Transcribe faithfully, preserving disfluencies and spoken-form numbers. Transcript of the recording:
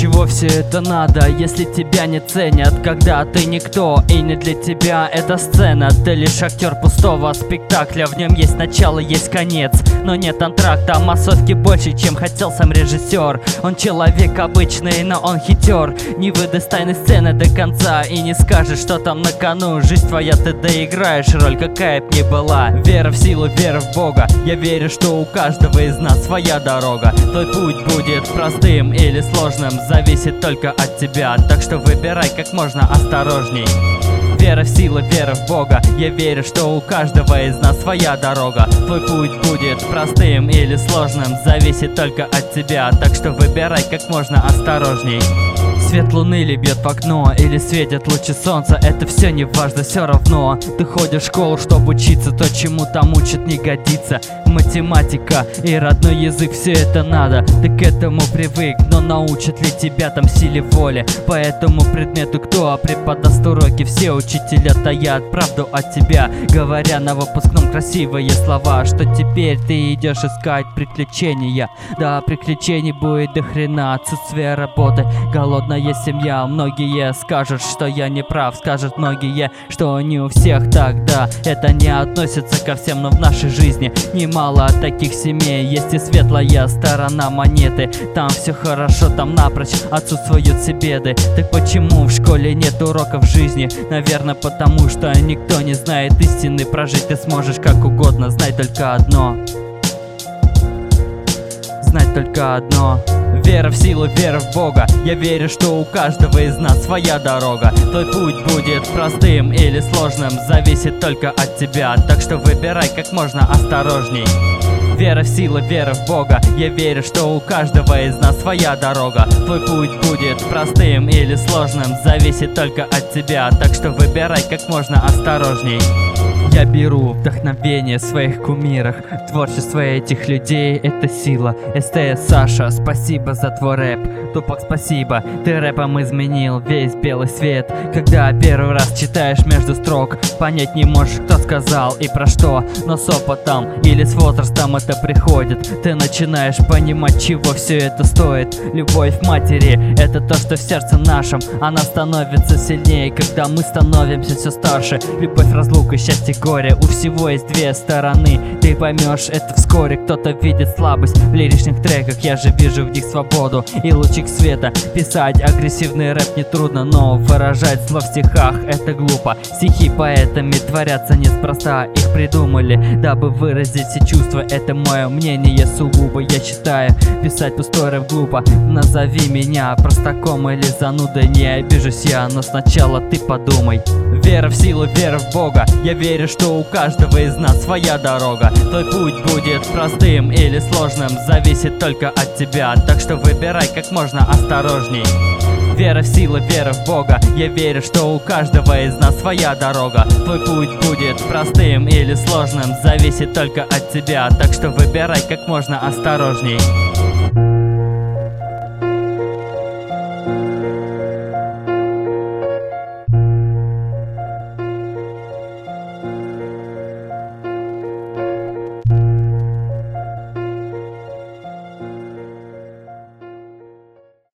чего все это надо, если тебя не ценят, когда ты никто и не для тебя эта сцена. Ты лишь актер пустого спектакля, в нем есть начало, есть конец, но нет антракта. Массовки больше, чем хотел сам режиссер. Он человек обычный, но он хитер. Не выдаст тайны сцены до конца и не скажешь, что там на кону. Жизнь твоя, ты доиграешь роль, какая б ни была. Вера в силу, вера в Бога. Я верю, что у каждого из нас своя дорога. Твой путь будет простым или сложным, зависит только от тебя, так что выбирай как можно осторожней. Вера в силу, вера в Бога. Я верю, что у каждого из нас своя дорога. Твой путь будет простым или сложным, зависит только от тебя, так что выбирай как можно осторожней. Свет луны ли бьет в окно, или светят лучи солнца, это все не важно, все равно. Ты ходишь в школу, чтобы учиться, то, чему там учат, не годится. Математика и родной язык, все это надо, ты к этому привык, но научат ли тебя там силе воли? По этому предмету кто преподаст уроки? Все учителя таят правду от тебя, говоря на выпускном красивые слова, что теперь ты идешь искать приключения. Да, приключений будет до хрена, отсутствие работы, голодная семья. Многие скажут, что я не прав, скажут многие, что не у всех так, да. Это не относится ко всем, но в нашей жизни немало таких семей. Есть и светлая сторона монеты, там все хорошо, там напрочь отсутствуют все беды. Так почему в школе нет уроков жизни? Наверное, потому что никто не знает истины. Прожить ты сможешь как угодно, знай только одно. Знать только одно. Вера в силу, вера в Бога. Я верю, что у каждого из нас своя дорога. Твой путь будет простым или сложным, зависит только от тебя, так что выбирай как можно осторожней. Вера в силу, вера в Бога. Я верю, что у каждого из нас своя дорога. Твой путь будет простым или сложным, зависит только от тебя, так что выбирай как можно осторожней. Я беру вдохновение в своих кумирах. Творчество этих людей — это сила. СТС Саша, спасибо за твой рэп. Тупак, спасибо, ты рэпом изменил весь белый свет. Когда первый раз читаешь между строк, понять не можешь, кто сказал и про что. Но с опытом или с возрастом это приходит. Ты начинаешь понимать, чего все это стоит. Любовь матери — это то, что в сердце нашем. Она становится сильнее, когда мы становимся все старше. Любовь, разлука, счастье, горе, у всего есть две стороны. Ты поймешь это вскоре. Кто-то видит слабость в лиричных треках, я же вижу в них свободу и лучик света. Писать агрессивный рэп нетрудно, но выражать зло в стихах — это глупо. Стихи поэтами творятся неспроста, их придумали, дабы выразить все чувства. Это мое мнение сугубо, я считаю, писать пустой рэп глупо. Назови меня простаком или занудой, не обижусь я, но сначала ты подумай. Вера в силу, вера в Бога. Я верю, что у каждого из нас своя дорога. Твой путь будет простым или сложным, зависит только от тебя, так что выбирай как можно осторожней. Вера в силу, вера в Бога. Я верю, что у каждого из нас своя дорога. Твой путь будет простым или сложным, зависит только от тебя, так что выбирай как можно осторожней.